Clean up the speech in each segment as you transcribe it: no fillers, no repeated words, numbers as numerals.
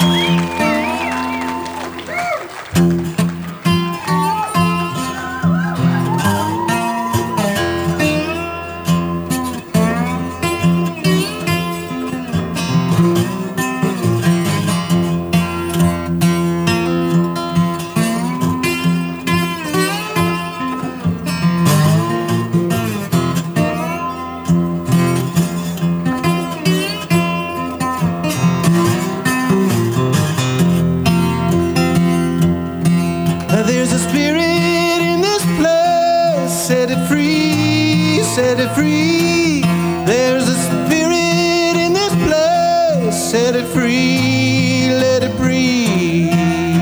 There's a spirit in this place, set it free, set it free. There's a spirit in this place, set it free, let it breathe.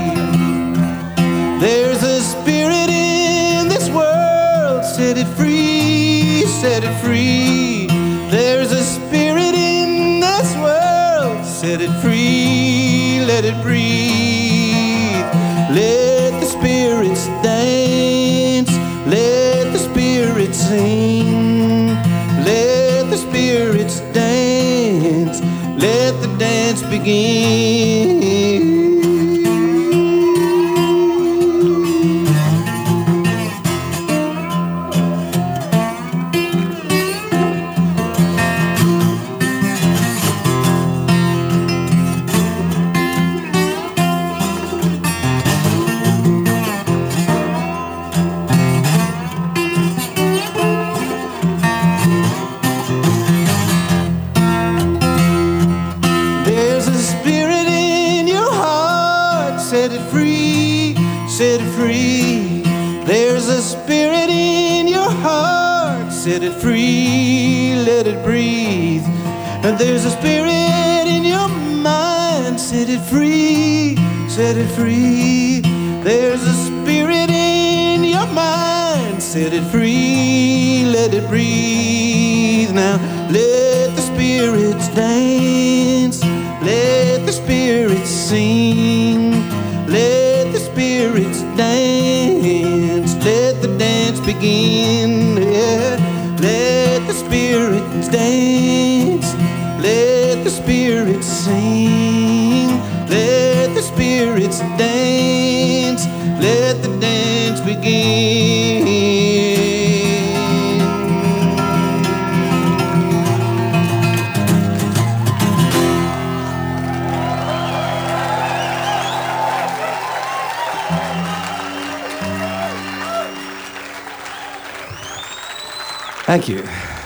There's a spirit in this world, set it free, set it free. There's a spirit in this world, set it free, let it breathe. Let the spirits dance, let the spirits sing, let the spirits dance, let the dance begin. Set it free, set it free. There's a spirit in your heart, set it free, let it breathe. And there's a spirit in your mind, set it free, set it free. There's a spirit in your mind, set it free, let it breathe. Now let the spirits dance, let the spirits sing, let the spirits dance, let the dance begin. Yeah. Let the spirits dance, let the spirits sing, let the spirits dance, let the dance begin. Thank you.